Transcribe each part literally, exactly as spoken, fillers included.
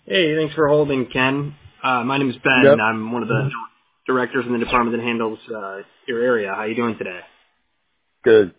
Hey, thanks for holding, Ken. Uh, my name is Ben. Yep. I'm one of the directors in the department that handles uh, your area. How you doing today? Good.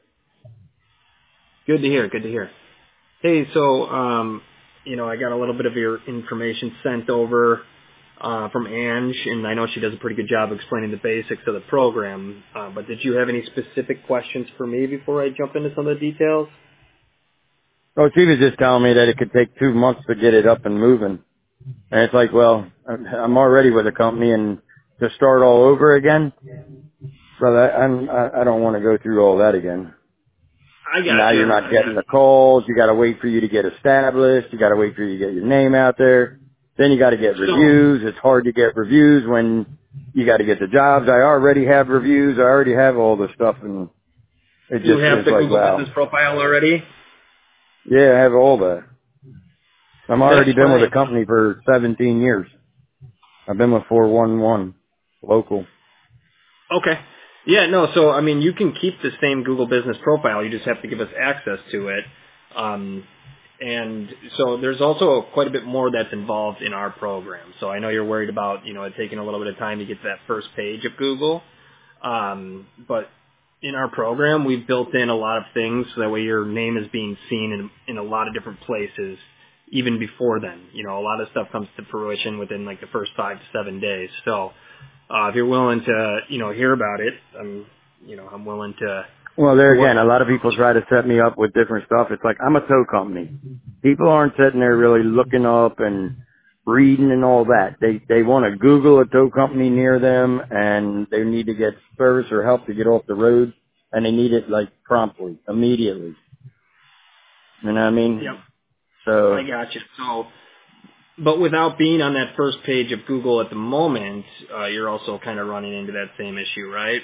Good to hear. Good to hear. Hey, so um, you know, I got a little bit of your information sent over uh, from Ange, and I know she does a pretty good job explaining the basics of the program. Uh, but did you have any specific questions for me before I jump into some of the details? Well, she was just telling me that it could take two months to get it up and moving. And it's like, well, I'm I'm already with a company and to start all over again. So that, I'm, I, I don't want to go through all that again. I got Now you. you're not I got getting the calls. You got to wait for you to get established. You got to wait for you to get your name out there. Then you got to get so reviews. It's hard to get reviews when you got to get the jobs. I already have reviews. I already have all the stuff, and it you just have is the like, Google Business wow. profile already? Yeah, I have all that. I'm That's already been with a fine. company for seventeen years. I've been with four one one local. Okay. Yeah, no, so I mean, you can keep the same Google Business profile. You just have to give us access to it. Um, and so there's also quite a bit more that's involved in our program. So I know you're worried about, you know, it taking a little bit of time to get to that first page of Google. Um, but in our program, we've built in a lot of things so that way your name is being seen in, in a lot of different places even before then. You know, a lot of stuff comes to fruition within like the first five to seven days. So uh, if you're willing to, you know, hear about it, I'm, you know, I'm willing to, Well, to there work. again, a lot of people try to set me up with different stuff. It's like, I'm a tow company. People aren't sitting there really looking up and reading and all that. They, they want to Google a tow company near them and they need to get service or help to get off the road and they need it like promptly, immediately. You know what I Yep, mean? I So, got you. So, but without being on that first page of Google at the moment, uh, you're also kind of running into that same issue, right?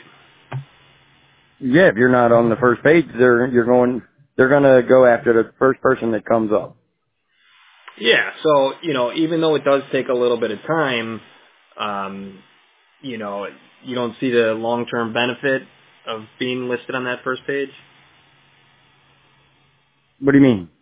yeah, if you're not on the first page, they're, you're going, they're going to go after the first person that comes up. Yeah. So, you know, even though it does take a little bit of time, um, you know, you don't see the long-term benefit of being listed on that first page. What do you mean?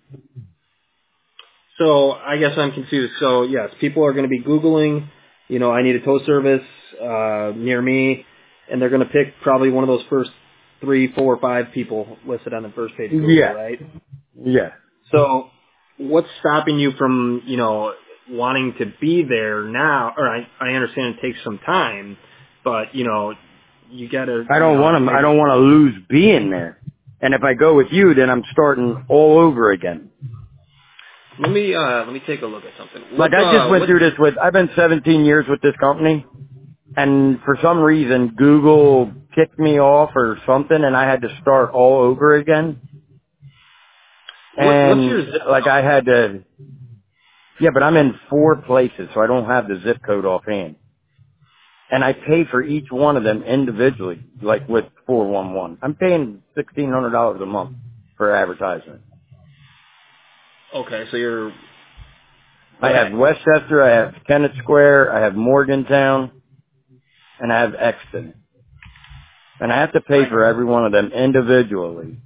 So I guess I'm confused. So yes, people are going to be Googling, you know, I need a tow service uh, near me, and they're going to pick probably one of those first three, four, five people listed on the first page of Google, Yeah. right? Yeah. So what's stopping you from, you know, wanting to be there now? Or I, I understand it takes some time, but, you know, you got to, I you don't know, want if you to, I made, don't want to lose being there. And if I go with you, then I'm starting all over again. let me, uh, let me take a look at something. Like What, I just uh, went what, through this with, I've been seventeen years with this company and for some reason Google kicked me off or something and I had to start all over again. what, what's your And zip like I code? had to, yeah, but I'm in four places so I don't have the zip code offhand. And I pay for each one of them individually, like with four one one. I'm paying sixteen hundred dollars a month for advertisement. Okay, so you're, I go have ahead. Westchester, I have Kennett Square, I have Morgantown, and I have Exton. And I have to pay I, for every one of them individually.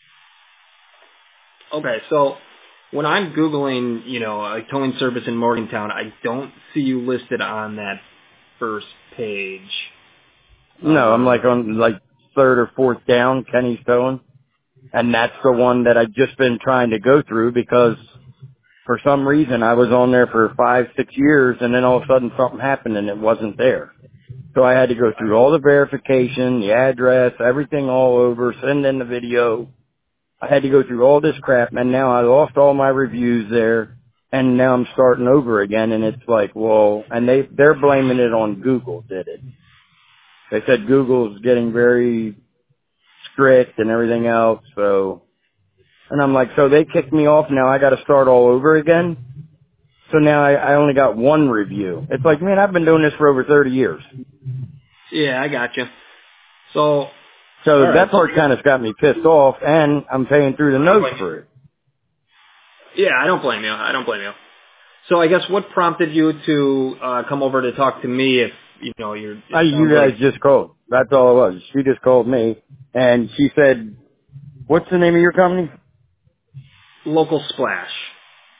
okay, so when I'm Googling, you know, a towing service in Morgantown, I don't see you listed on that first page. No, I'm Um, like on like third or fourth down, Kenny's Towing. And that's the one that I've just been trying to go through because for some reason I was on there for five, six years and then all of a sudden something happened and it wasn't there. So I had to go through all the verification, the address, everything all over, send in the video. I had to go through all this crap and now I lost all my reviews there and now I'm starting over again and it's like, well, and they, they're blaming it on Google did it. They said Google's getting very strict and everything else, so, and I'm like, so they kicked me off now I gotta start all over again? So now I, I only got one review. It's like, man, I've been doing this for over thirty years. yeah, I got you. So, So all right. that So, part kind of got me pissed off, and I'm paying through the I don't nose blame you. for it. Yeah, I don't blame you. I don't blame you. So I guess what prompted you to uh, come over to talk to me if, you know, you're, it Uh, you sounds guys like just called. That's all it was. She just called me, and she said, what's the name of your company? local splash.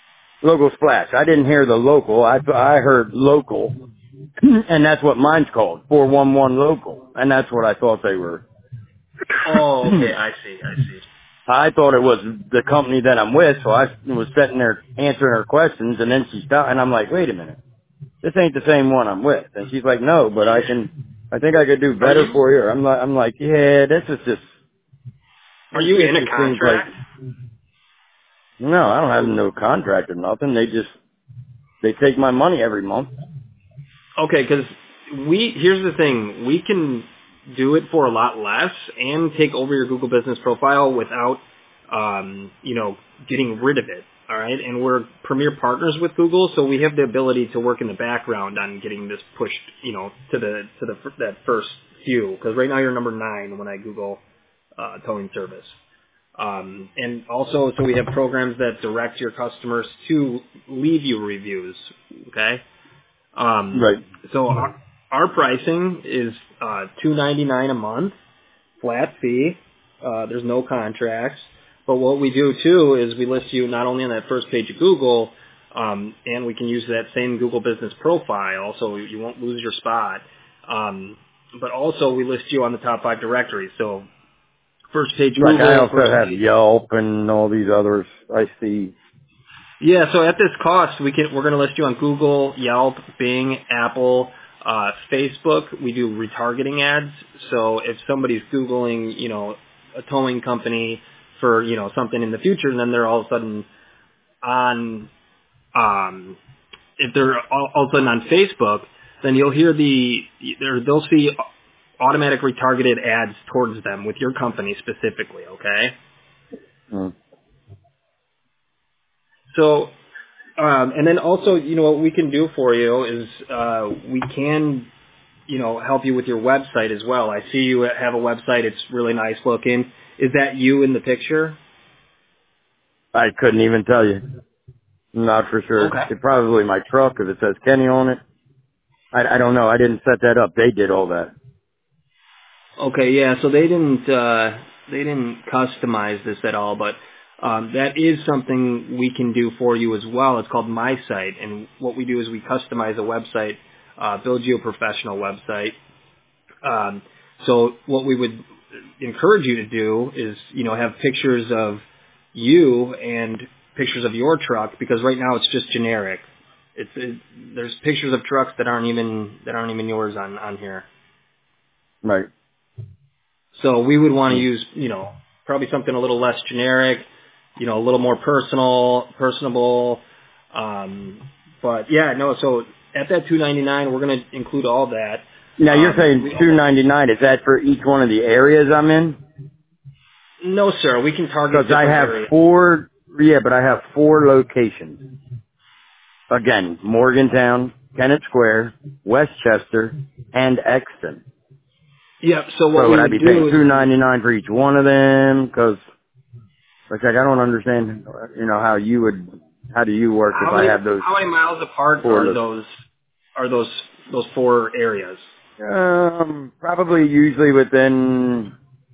Local Splash. I didn't hear the local. I I heard local, and that's what mine's called, four one one local, and that's what I thought they were. Oh, okay. I see. I see. I thought it was the company that I'm with, so I was sitting there answering her questions, and then she stopped, and I'm like, wait a minute, this ain't the same one I'm with. And she's like, no, but I can, I think I could do Are better you for you. I'm like, I'm like, yeah, this is just, are it you in a just seems like, contract? no, I don't have no contract or nothing. They just, they take my money every month. Okay, because we here's the thing: we can do it for a lot less and take over your Google Business Profile without, um, you know, getting rid of it. All right, and we're premier partners with Google, so we have the ability to work in the background on getting this pushed, you know, to the to the that first few. Because right now you're number nine when I Google uh, towing service. Um, and also, so we have programs that direct your customers to leave you reviews. Okay. Um, Right. so our, our pricing is uh, two ninety nine a month, flat fee. Uh, there's no contracts. But what we do too is we list you not only on that first page of Google, um, and we can use that same Google Business Profile, so you won't lose your spot. Um, but also we list you on the top five directories. So first page Like I Google, also first have page. Yelp and all these others I see. Yeah, so at this cost, we can we're going to list you on Google, Yelp, Bing, Apple, uh, Facebook. We do retargeting ads. So if somebody's Googling, you know, a towing company for, you know, something in the future, and then they're all of a sudden on, um, if they're all, all of a sudden on Facebook, then you'll hear the, there- they'll see automatic retargeted ads towards them with your company specifically, okay? Mm. So, um, and then also, you know, what we can do for you is uh, we can, you know, help you with your website as well. I see you have a website. It's really nice looking. Is that you in the picture? I couldn't even tell you. Not for sure. Okay. It's probably my truck if it says Kenny on it. I, I don't know. I didn't set that up. They did all that. Okay, yeah. So they didn't uh, they didn't customize this at all, but um, that is something we can do for you as well. It's called My Site, and what we do is we customize a website, uh, build you a professional website. Um, so what we would encourage you to do is, you know, have pictures of you and pictures of your truck, because right now it's just generic. It's it, there's pictures of trucks that aren't even that aren't even yours on on here. Right. So we would want to Mm. use, you know, probably something a little less generic, you know, a little more personal, personable. Um, but yeah, no. So at that two ninety-nine, we're going to include all that. Now you're Um, saying we, two ninety-nine. Is that for each one of the areas I'm in? no, sir. We can target Because I different have areas. four. Yeah, but I have four locations. Again, Morgantown, Kennett Square, Westchester, and Exton. Yep. So what So we would I would be paying do is, two ninety-nine for each one of them? Because like I don't understand. You know how you would. How do you work if how I many have those how many miles apart four? are Lo- those are those those four areas? um, probably usually within.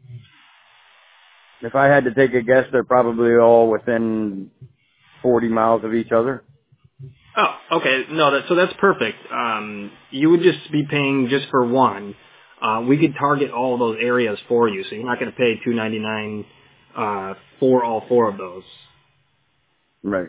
If I had to take a guess, they're probably all within forty miles of each other. Oh, okay. No, that, so that's perfect. Um, you would just be paying just for one. Uh, we could target all of those areas for you, so you're not going to pay two ninety-nine uh, for all four of those. Right.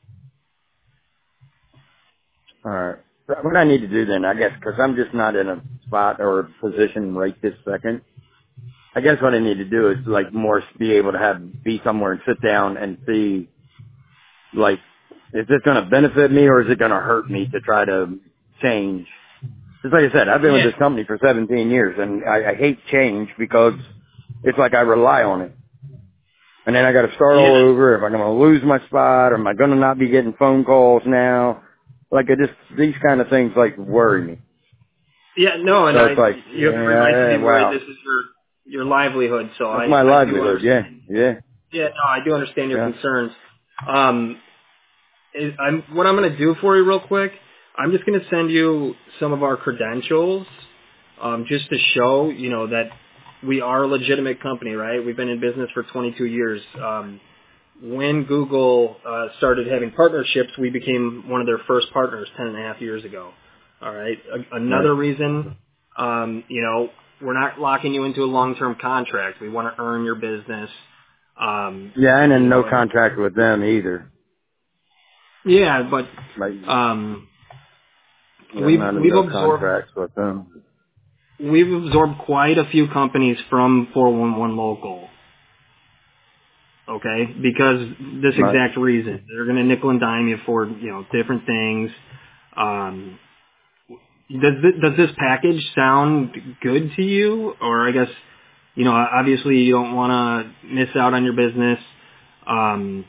All right. So what I need to do then, I guess, because I'm just not in a spot or a position right this second. I guess what I need to do is like more be able to have be somewhere and sit down and see, like, is this going to benefit me or is it going to hurt me to try to change? Just like I said, I've been with Yeah. this company for seventeen years, and I, I hate change because it's like I rely on it. And then I got to start all Yeah. over. If I'm going to lose my spot, or am I going to not be getting phone calls now? Like, it just, these kind of things, like, worry me. Yeah. No, and So I it's like, you have every right to yeah, be worried. wow. This is your your livelihood, so That's I my I do livelihood. Yeah, understand. yeah, Yeah. No, I do understand your yeah. concerns. Um, is, I'm what I'm going to do for you real quick. I'm just going to send you some of our credentials, um, just to show, you know, that we are a legitimate company, right? We've been in business for twenty-two years. Um, when Google uh, started having partnerships, we became one of their first partners ten and a half years ago. All right. A- another Right. reason, um, you know, we're not locking you into a long-term contract. We want to earn your business. Um, Yeah, and you then no know, and, contract with them either. yeah, but Like, um, yeah, I'm we've not in we've no absorbed contracts with them. we've absorbed quite a few companies from four one one Local. Okay, because this Right. exact reason, they're going to nickel and dime you for you know different things. Um, does this, does this package sound good to you, or I guess you know obviously you don't want to miss out on your business. Um,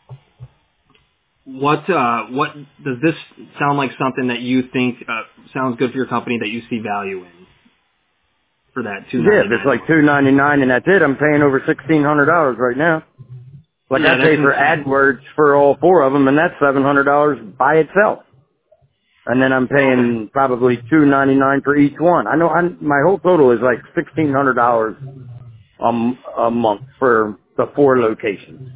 what uh, what does this sound like something that you think uh, sounds good for your company that you see value in for that two Yeah, ninety if it's nine a like month? two ninety nine and that's it, I'm paying over sixteen hundred dollars right now. Like I Yeah, that's pay for insane. AdWords for all four of them, and that's seven hundred dollars by itself. And then I'm Okay. paying probably two ninety nine for each one. I know I'm, my whole total is like sixteen hundred dollars a, m- a month for the four locations.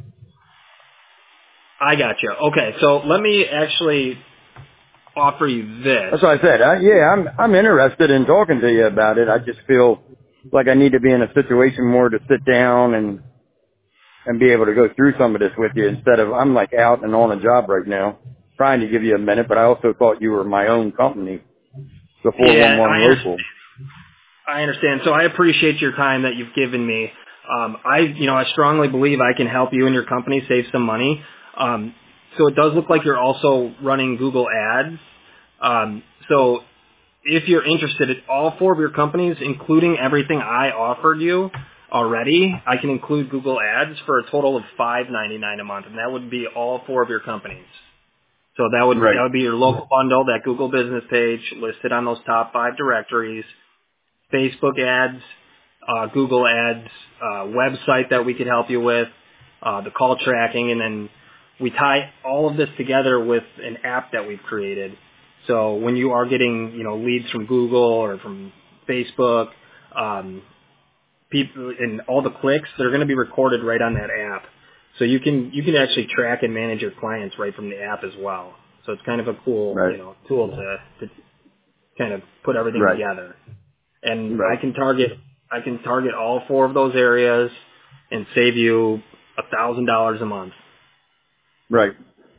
I got you. Okay, so let me actually offer you this. That's what I said. I, yeah, I'm I'm interested in talking to you about it. I just feel like I need to be in a situation more to sit down and and be able to go through some of this with you instead of I'm like out and on a job right now, trying to give you a minute. But I also thought you were my own company, the four one Yeah, one I understand. local. I understand. So I appreciate your time that you've given me. Um, I, you know, I strongly believe I can help you and your company save some money. Um, so it does look like you're also running Google Ads. Um, so if you're interested in all four of your companies, including everything I offered you already, I can include Google Ads for a total of five ninety-nine a month, and that would be all four of your companies. So that would that Right, would be your local bundle, that Google business page listed on those top five directories, Facebook ads, uh, Google ads, uh, website that we could help you with, uh, the call tracking, and then we tie all of this together with an app that we've created. So when you are getting, you know, leads from Google or from Facebook, um, people and all the clicks, they're going to be recorded right on that app. So you can you can actually track and manage your clients right from the app as well. So it's kind of a cool, right, you know, tool to, to kind of put everything right, together. And right, I can target I can target all four of those areas and save you a thousand dollars a month. right.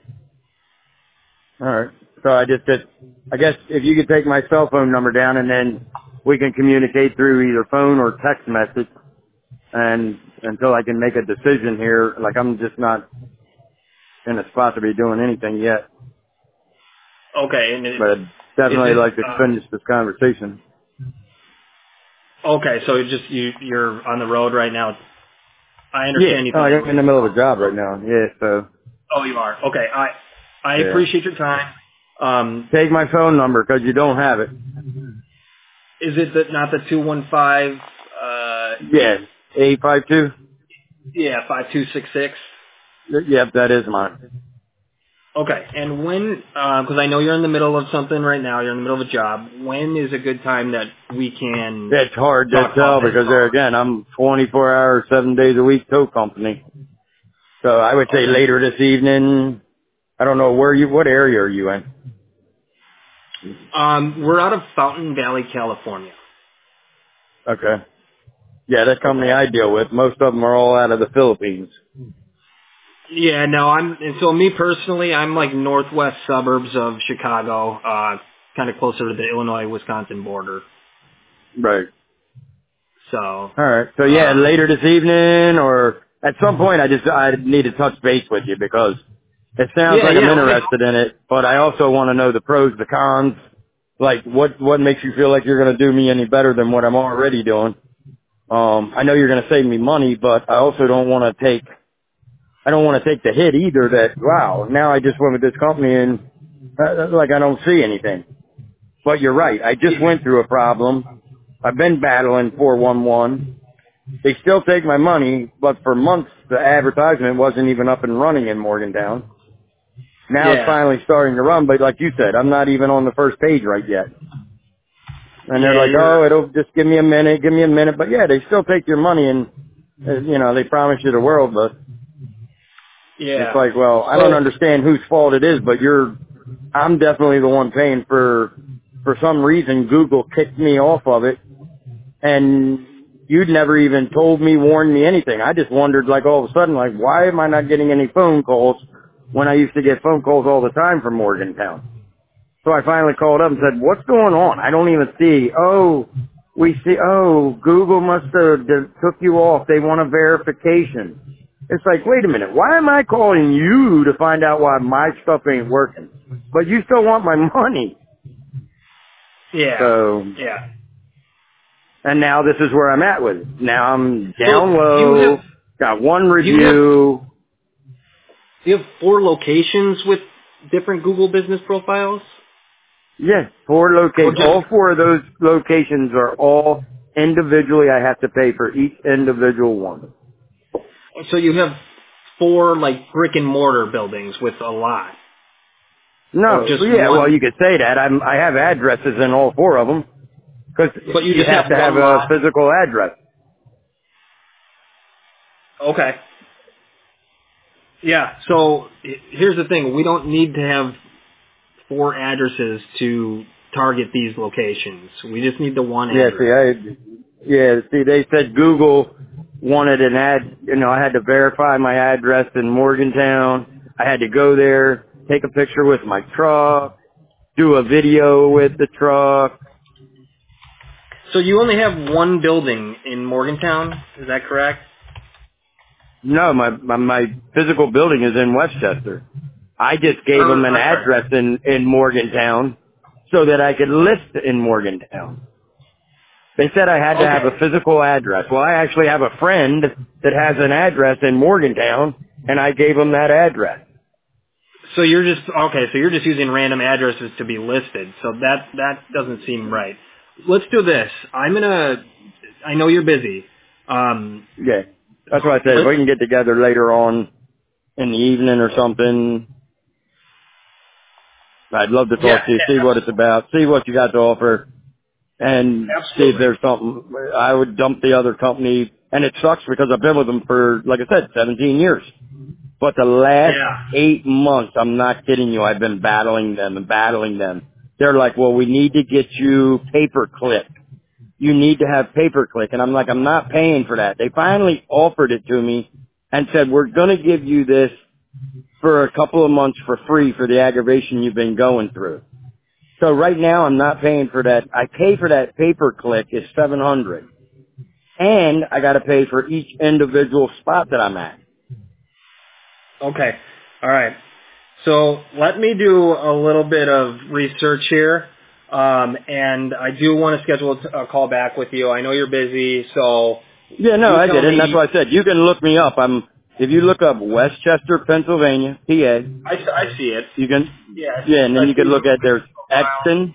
All right. So I just did. I guess if you could take my cell phone number down and then we can communicate through either phone or text message, and until I can make a decision here, like I'm just not in a spot to be doing anything yet. Okay, and it, But I'd is definitely it like to uh, finish this conversation. okay? So it just you you're on the road right now. I Yeah. understand you Oh, think I'm you're in the busy. middle of a job right now. Yeah. So Oh, you are. Okay, I I yeah. appreciate your time. Um, Take my phone number because you don't have it. is it the, not the two one five? Uh, Yeah. Eight five two. yeah, five two six six. Yep, that is mine. Okay, and when, because I know you're in the middle of something right now, you're in the middle of a job, when is a good time that we can It's hard to talk about tell this because there phone? again, I'm twenty-four hours, seven days a week tow company. So I would say Okay. later this evening. I don't know where you, what area are you in? Um, we're out of Fountain Valley, California. Okay. Yeah, that company Okay. I deal with, most of them are all out of the Philippines. Yeah, no, I'm, and so me personally, I'm like northwest suburbs of Chicago, uh, kind of closer to the Illinois-Wisconsin border. Right. So, All right. So yeah, um, later this evening or at some point, I just I need to touch base with you because it sounds yeah, like I'm yeah, let me, interested in it, but I also want to know the pros, the cons. Like what what makes you feel like you're going to do me any better than what I'm already doing? Um, I know you're going to save me money, but I also don't want to take I don't want to take the hit either. That wow, now I just went with this company and uh, like I don't see anything. But you're right. I just went through a problem. I've been battling four one one. They still take my money, but for months the advertisement wasn't even up and running in Morgantown. Now it's yeah, finally starting to run, but like you said, I'm not even on the first page right yet. And they're yeah, like, you're, oh, it'll just give me a minute, give me a minute. But yeah, they still take your money and, uh, you know, they promise you the world, but Yeah. It's like, well, I So, don't understand whose fault it is, but you're, I'm definitely the one paying for, for some reason Google kicked me off of it, and you'd never even told me, warned me, anything. I just wondered, like, all of a sudden, like, why am I not getting any phone calls when I used to get phone calls all the time from Morgantown? So I finally called up and said, what's going on? I don't even see. Oh, we see. Oh, Google must have d- took you off. They want a verification. It's like, wait a minute. Why am I calling you to find out why my stuff ain't working? But you still want my money. yeah. So, Yeah. and now this is where I'm at with it. Now I'm So down you have low, got one you have review. you have four locations with different Google business profiles? Yes, four Or locations. just All four of those locations are all individually. I have to pay for each individual one. so you have four like brick and mortar buildings with a lot, or No, just yeah, well, one? you could say that. I'm, I have addresses in all four of them because But you you just have have to have one a lot. physical address. Okay. Yeah. So h- here's the thing: we don't need to have four addresses to target these locations. We just need the one Yeah, see, address. I, yeah, see, they said Google wanted an ad, you know, I had to verify my address in Morgantown. I had to go there, take a picture with my truck, do a video with the truck. So you only have one building in Morgantown, is that correct? No, my, my, my physical building is in Westchester. I just gave Or, them an I'm sorry. address in, in Morgantown so that I could list in Morgantown. They said I had to have Okay. a physical address. Well, I actually have a friend that has an address in Morgantown, and I gave him that address. So you're just okay. So you're just using random addresses to be listed. So that that doesn't seem right. Let's do this. I'm gonna. I know you're busy. Um, Yeah. That's what I said. If let's. we can get together later on in the evening or something, I'd love to Yeah. talk to you, see Yeah. what it's about, see what you got to offer, and see if Absolutely. there's something. I would dump the other company, and it sucks because I've been with them for, like I said, seventeen years. But the last Yeah. eight months, I'm not kidding you, I've been battling them and battling them. They're like, well, we need to get you pay-per-click. You need to have pay-per-click. And I'm like, I'm not paying for that. They finally offered it to me and said, we're going to give you this for a couple of months for free for the aggravation you've been going through. So right now, I'm not paying for that. I pay for that pay-per-click is seven hundred dollars. And I got to pay for each individual spot that I'm at. Okay. All right. So let me do a little bit of research here, um, and I do want to schedule a t- a call back with you. I know you're busy, so Yeah, no, you I tell did it, and that's me. why I said you can look me up. I'm if you look up Westchester, Pennsylvania, P A, I, I see it. you can Yeah, yeah, and I then you see can your look at there's profile. Exton,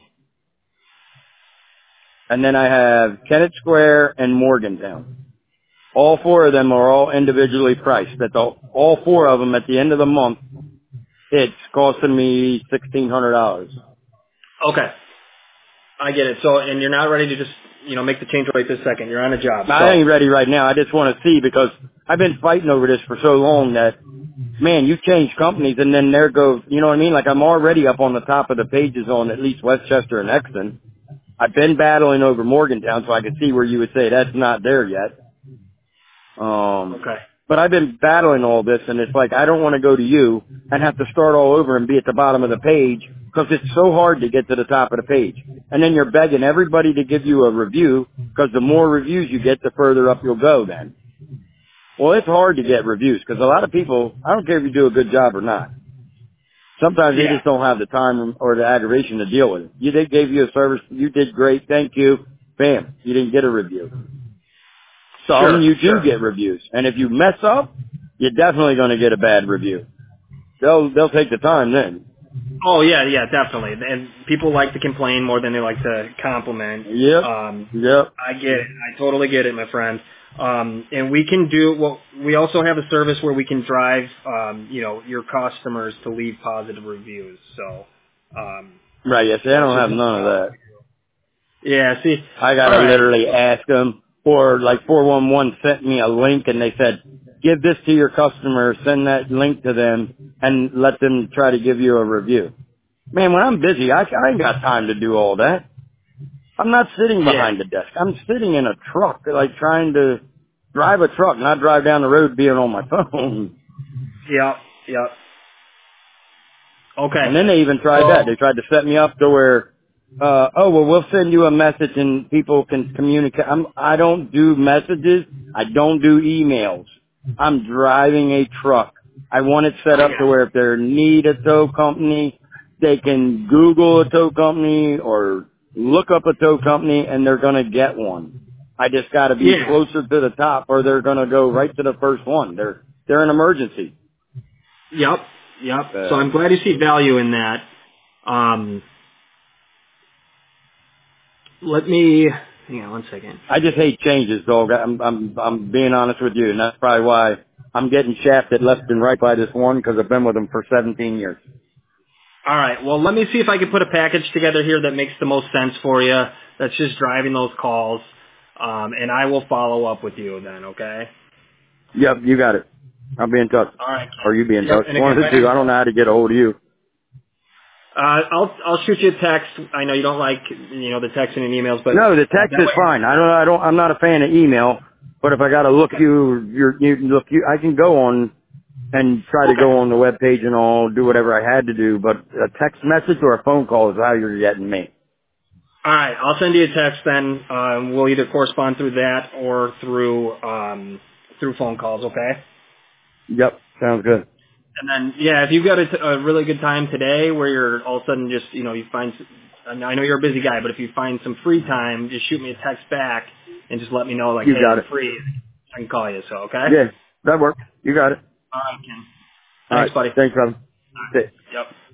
and then I have Kennett Square and Morgantown. All four of them are all individually priced. That's all. All four of them at the end of the month, it's costing me sixteen hundred dollars. Okay, I get it. So, and you're not ready to just you know make the change right this second. You're on a job, I so ain't ready right now. I just want to see because I've been fighting over this for so long that, man, you change companies and then there goes, you know what I mean? Like I'm already up on the top of the pages on at least Westchester and Exton. I've been battling over Morgantown so I could see where you would say that's not there yet. Um, okay. but I've been battling all this and it's like I don't want to go to you and have to start all over and be at the bottom of the page because it's so hard to get to the top of the page. And then you're begging everybody to give you a review because the more reviews you get, the further up you'll go then. Well, it's hard to get reviews because a lot of people, I don't care if you do a good job or not. Sometimes they Yeah, just don't have the time or the aggravation to deal with it. You they gave you a service, you did great, thank you, bam, you didn't get a review. Some sure, you do sure. get reviews, and if you mess up, you're definitely going to get a bad review. They'll they'll take the time then. Oh yeah, yeah, definitely. And people like to complain more than they like to compliment. Yep, Um, yep. I get it. I totally get it, my friend. Um, and we can do well. We also have a service where we can drive, um, you know, your customers to leave positive reviews. So um, Right, yes, I that's don't just have none of that. yeah. See, I all gotta right. literally ask them, or like four one one sent me a link and they said, give this to your customer, send that link to them, and let them try to give you a review. Man, when I'm busy, I, I ain't got time to do all that. I'm not sitting Yeah. behind the desk. I'm sitting in a truck, like trying to drive a truck, not drive down the road being on my phone. Yep. Yep. Okay. And then they even tried that. So They tried to set me up to where, uh, oh, well, we'll send you a message and people can communicate. I'm, I don't do messages. I don't do emails. I'm driving a truck. I want it set I up to got where if they need a tow company, they can Google a tow company or look up a tow company and they're going to get one. I just got to be yeah. closer to the top or they're going to go right to the first one. They're, they're an emergency. Yep. Yep. So Uh, I'm glad you see value in that. Um, let me hang on one second. I just hate changes, dog. I'm, I'm, I'm being honest with you, and that's probably why I'm getting shafted left and right by this one because I've been with him for seventeen years. All right. Well, let me see if I can put a package together here that makes the most sense for you. That's just driving those calls, um, and I will follow up with you then. Okay. Yep, you got it. I'll be in touch, All right. or you be in Yep. touch. And One again, of my the two. name's I don't know how to get a hold of you. Uh, I'll I'll shoot you a text. I know you don't like you know the texting and emails, but No, the uh, text that is way. fine. I don't. I don't. I'm not a fan of email, but if I got to look Okay. you, you're, you look you, I can go on and try to Okay. go on the web page and all, do whatever I had to do. But a text message or a phone call is how you're getting me. All right. I'll send you a text then. Um, we'll either correspond through that or through um, through phone calls. Okay. Yep, sounds good. And then yeah, if you've got a, t- a really good time today where you're all of a sudden just you know you find s- I know I know you're a busy guy, but if you find some free time, just shoot me a text back and just let me know like You hey got I'm it. free. I can call you. So okay. Yeah, that works. You got it. All right, Ken. All Thanks, right. buddy. All Thanks, brother. right. Okay. Yep.